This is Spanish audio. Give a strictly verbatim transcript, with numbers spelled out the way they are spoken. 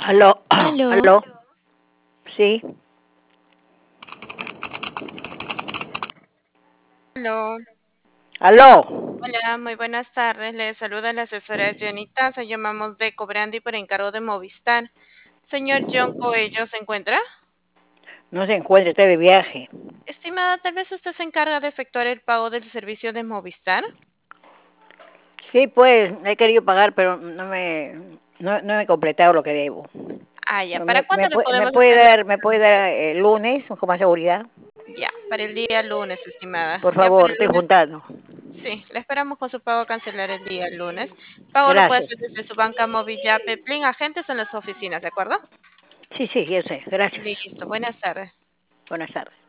Aló, Aló, aló, sí, Aló, aló. hola, muy buenas tardes. Le saluda la asesora Jenny Taza. Llamamos de Cobrandi por encargo de Movistar. Señor John Coello, ¿se encuentra? No se encuentra, está de viaje. Estimada, tal vez usted se encarga de efectuar el pago del servicio de Movistar. Sí, pues, he querido pagar, pero no me, no, no he completado lo que debo. Ah, ya. ¿Para ¿Me, me, cuándo le puede- me podemos puede hacer la dar, me puede transferencia? dar el lunes con más seguridad? Ya, para el día lunes, estimada. Por Ya para favor, el estoy lunes, juntando. sí, le esperamos con su pago a cancelar el día lunes. Pago lo puede Gracias. hacer desde su banca móvil ya, Peplin, agentes en las oficinas, ¿de acuerdo? Sí, sí, yo sé. Gracias. Listo, buenas tardes. Buenas tardes.